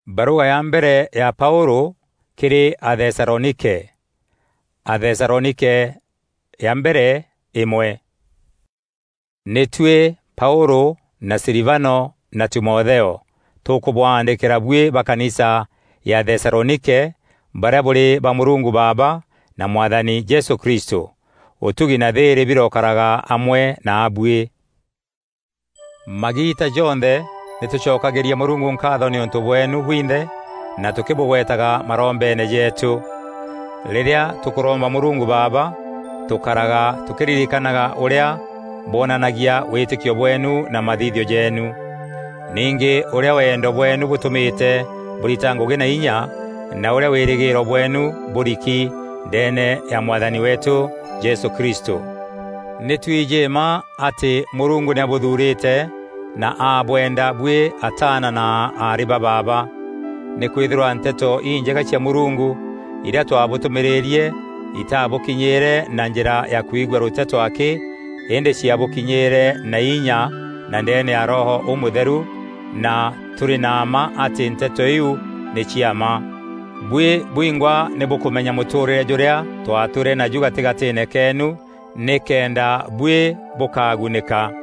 Barua ya mbere ya Paulo kiri Athesalonike. Athesalonike ya mbere imwe. Nitwe Paulo na Silvano na Timotheo tukubwandikira bwe bakanisa ya Athesalonike baria buri ba Murungu Baba na Mwathani Yesu Kristo utugi na thiri birokaraga amwe na abwe. Magita jonthe nitucokagiria Murungu nkatho ni untu bwenu bwinde na tukibugwetaga marombene yetu. Riria tukuromba Murungu Baba tukaraga tukiririkanaga uria bonanagia witikio bwenu na mathithio jenu. Ningi uria wendo bwenu butumite buritanguge na inya na uria wirigiro bwenu buriki ndene ya Mwathani wetu Yesu Kristo. Nitwijema ati Murungu niabuthurite na abwenda bwe atana na ariba baba nikwithirwa nteto injega cia Murungu iria twabutumiririe itabukinyire na njira ya kuigwa ruteto ake ende ciabukinyire na inya na ndene ya Roho Umutheru na turi nama ati nteto iu ni ciama bwe bwingwa nibukumenya muturire juria twature na jugatigati kenu nikenda bwe bukagunika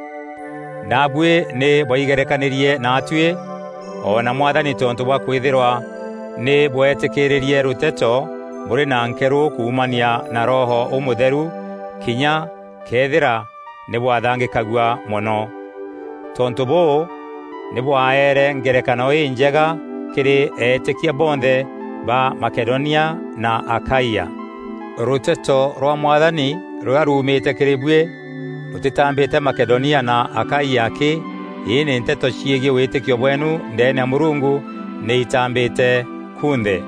na bwe ni boigerekanirie na atue ona Mwathani tontu bwa kwithirwa ni bwetikiririe ruteto buri na nkeru kuumania na Roho Umutheru kinya kethira ni bwathangikagwa muno tontu bo ni bwaere ngerekano injega kiri etikia bonthe ba Makedonia na Akaia. Ruteto rwa Mwathani rwarumite kiri bwe rutitambite Makedonia na Akaia ki ini nteto ciigi witikio bwenu ndene ya Murungu ni itambite kunthe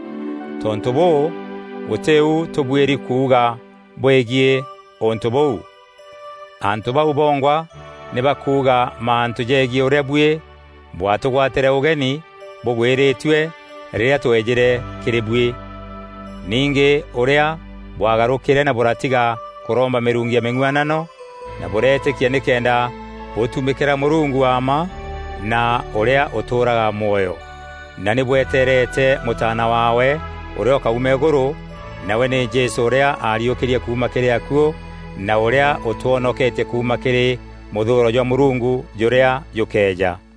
tontu bo uteu tubwiri kuuga bwegie ontu bo antu ba ubongwa ne bakuga mantu jegie uria bwe bwatugwatire ugeni bugwiritwe riria twejire kiri bwe ningi uria bwagarukire na buratiga kuromba mirungi ya meng'wanano na buretikia nikenda butumikira Murungu ama na uria uturaga moyo na nibweterete mutana wawe uria kaume iguru nawe ni Jesu uria ariukirie kuuma kiri akuo na uria utuonokete kuuma kiri muthuro jwa Murungu juria yukeja.